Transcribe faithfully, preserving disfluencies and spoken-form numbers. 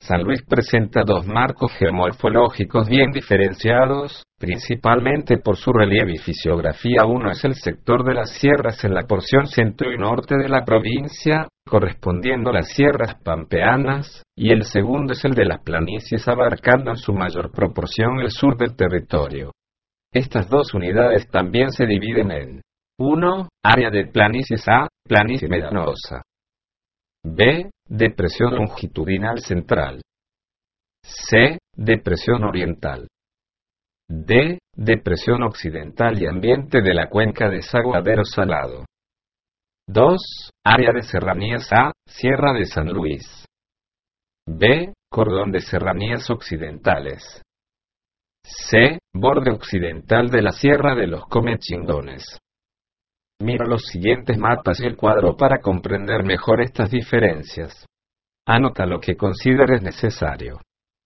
San Luis presenta dos marcos geomorfológicos bien diferenciados, principalmente por su relieve y fisiografía. Uno es el sector de las sierras en la porción centro y norte de la provincia, correspondiendo a las sierras pampeanas, y el segundo es el de las planicies, abarcando en su mayor proporción el sur del territorio. Estas dos unidades también se dividen en uno. Área de planicies A, planicie medanosa. B. Depresión longitudinal central. C. Depresión oriental. D. Depresión occidental y ambiente de la cuenca desaguadero salado. dos. Área de serranías A, Sierra de San Luis. B. Cordón de serranías occidentales. C. Borde occidental de la Sierra de los Comechingones. Mira los siguientes mapas y el cuadro para comprender mejor estas diferencias. Anota lo que consideres necesario.